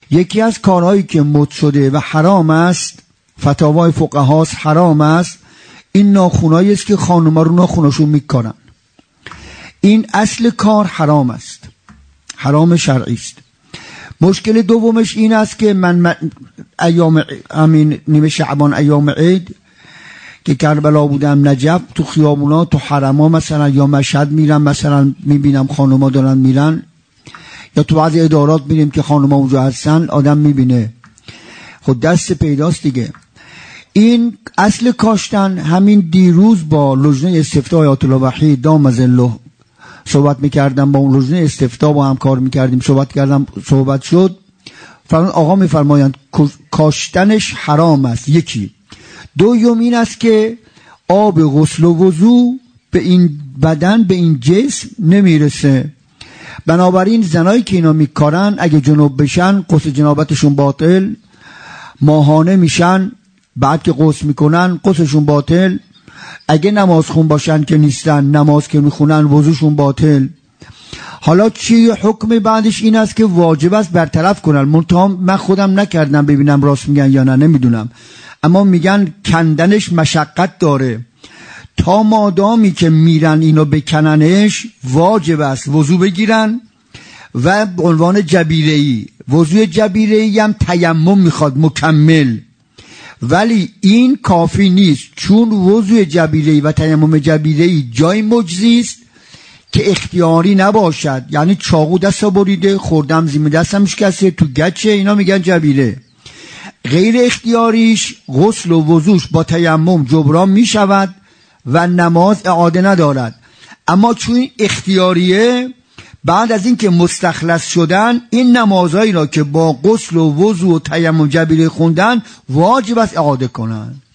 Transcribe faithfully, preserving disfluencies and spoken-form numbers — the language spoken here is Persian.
یکی از کارهایی که مد شده و حرام است، فتاوای فقهاست، حرام است، این ناخونایی است که خانوما رو ناخوناشون میکنن. این اصل کار حرام است، حرام شرعی است. مشکل دومش این است که من, من ایام همین نیمه شعبان، ایام عید که کربلا بودم، نجف، تو خیابونا، تو حرما مثلا یا مشهد میرم، مثلا میبینم خانوما دارن میرن، یا تو بعضی ادارات میریم که خانوما اونجا هستن، آدم میبینه خود دست پیداست دیگه. این اصل کاشتن. همین دیروز با لجنه استفتاء آیات الله وحید دام ظله صحبت میکردم، با اون لجنه استفتاء با هم کار میکردیم، صحبت کردم، صحبت شد، فرمان آقا میفرمایند کاشتنش حرام است. یکی. دوم این است که آب غسل و وضو به این بدن، به این جسم نمیرسه. بنابراین زنایی که اینا میکارن اگه جنوب بشن غسل جنابتشون باطل، ماهانه میشن، بعد که غسل میکنن غسلشون باطل، اگه نماز خون باشن که نیستن، نماز که میخونن وضوشون باطل. حالا چی حکم بعدش؟ این است که واجب است برطرف کنن. منتها من خودم نکردم ببینم راست میگن یا نه، نمیدونم، اما میگن کندنش مشقت داره. تا مادامی که میرن اینو بکننش واجب است وضو بگیرن و به عنوان جبیره‌ای. وضوی جبیره‌ای هم تیمم میخواد مکمل، ولی این کافی نیست، چون وضوی جبیره‌ای و تیمم جبیره‌ای جای مجزی است که اختیاری نباشد. یعنی چاقو دستا بریده، خوردم زمین دستم شکسته، تو گچه، اینا میگن جبیره. غیر اختیاریش غسل و وضوش با تیمم جبران میشود و نماز اعاده ندارد. اما چون اختیاریه، بعد از این که مستخلص شدن، این نمازهایی را که با غسل و وضو و تیمم جبیره خوندن واجب است اعاده کنن.